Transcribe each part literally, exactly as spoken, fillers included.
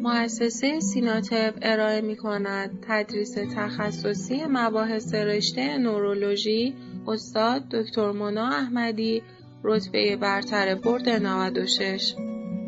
مؤسسه سیناتب ارائه می‌کند تدریس تخصصی مباحث رشته نورولوژی استاد دکتر مونا احمدی رتبه برتر برد نود و شش.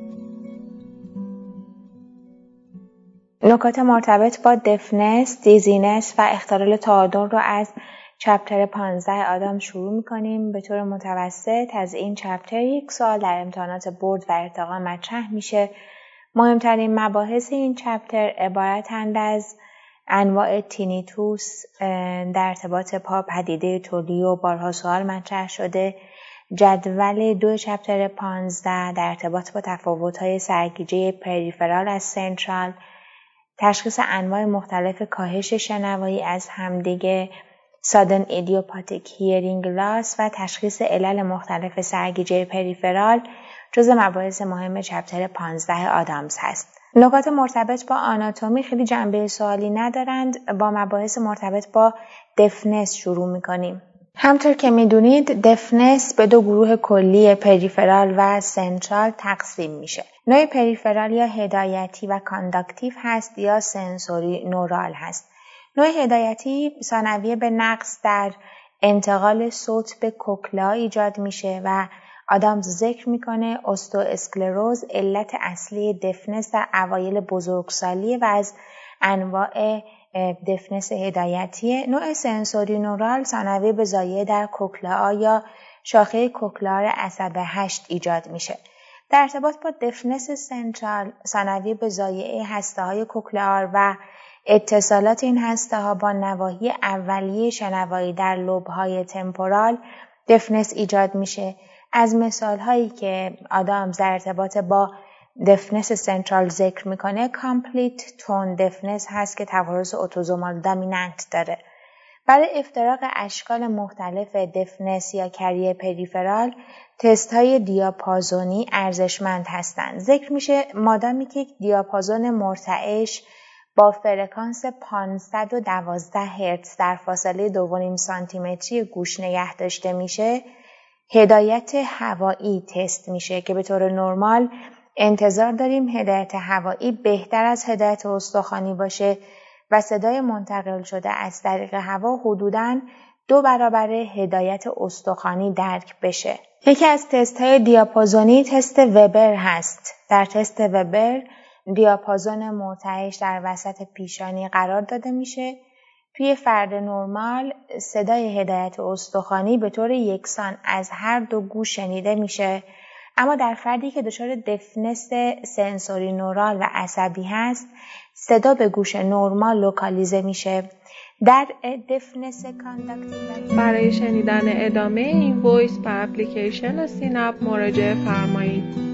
نکات مرتبط با دفنس، دیزینس و اختلال تعادل رو از چپتر پانزده آدام شروع می‌کنیم. به طور متوسط از این چپتر یک سوال در امتحانات برد و ارتقا مطرح میشه. مهمترین مباحث این چپتر عبارتند از انواع تینیتوس در ارتباط با پدیده تولیو بارها سوال مطرح شده، جدول دو چپتر پانزده در ارتباط با تفاوت‌های سرگیجه پریفرال از سنترال، تشخیص انواع مختلف کاهش شنوایی از همدیگه، sudden idiopathic hearing loss و تشخیص علل مختلف سرگیجه پریفرال جزء مباحث مهم چپتر پانزده آدامز هست. نکات مرتبط با آناتومی خیلی جنبه سوالی ندارند. با مباحث مرتبط با دفنس شروع می‌کنیم. همطور که می‌دونید دفنس به دو گروه کلی پریفرال و سنترال تقسیم میشه. نوع پریفرال یا هدایتی و کانداکتیو هست یا سنسوری نورال هست. نوع هدایتی ثانویه به نقص در انتقال صوت به کوکلا ایجاد میشه و آدامز ذکر میکنه اوستواسکلروز علت اصلی دفنس در اوایل بزرگسالی و از انواع دفنس هدایتیه. نوع سنسوری نورال ثانویه به زایه در کوکلا یا شاخه کوکلار عصب هشت ایجاد میشه. در ارتباط با دفنس سنترال ثانویه به زایه هسته های کوکلار و اتصالات این هسته ها با نواحی اولیه شنوایی در لوب‌های تمپورال دفنس ایجاد میشه. از مثال هایی که آدامز در ارتباط با دفنس سنترال ذکر میکنه کامپلیت تون دفنس هست که توارث اتوزومال دامیننت داره. برای افتراق اشکال مختلف دفنس یا کریه پریفرال تست های دیاپازونی ارزشمند هستند. ذکر میشه مادامی که دیاپازون مرتعش با فرکانس پانصد و دوازده هرتز در فاصله دو و نیم سانتی متری گوش نگه داشته میشه، هدایت هوایی تست میشه که به طور نرمال انتظار داریم هدایت هوایی بهتر از هدایت استخوانی باشه و صدای منتقل شده از طریق هوا حدوداً دو برابر هدایت استخوانی درک بشه. یکی از تست های دیاپازونی تست وبر هست. در تست وبر دیاپازون مرتعش در وسط پیشانی قرار داده میشه. توی فرد نرمال صدای هدایت استخوانی به طور یکسان از هر دو گوش شنیده میشه، اما در فردی که دچار دفنس سنسوری نورال و عصبی هست صدا به گوش نرمال لوکالیزه میشه. در دفنس کانداکتیو برای شنیدن ادامه این وایس به اپلیکیشن سینپ مراجعه فرمایید.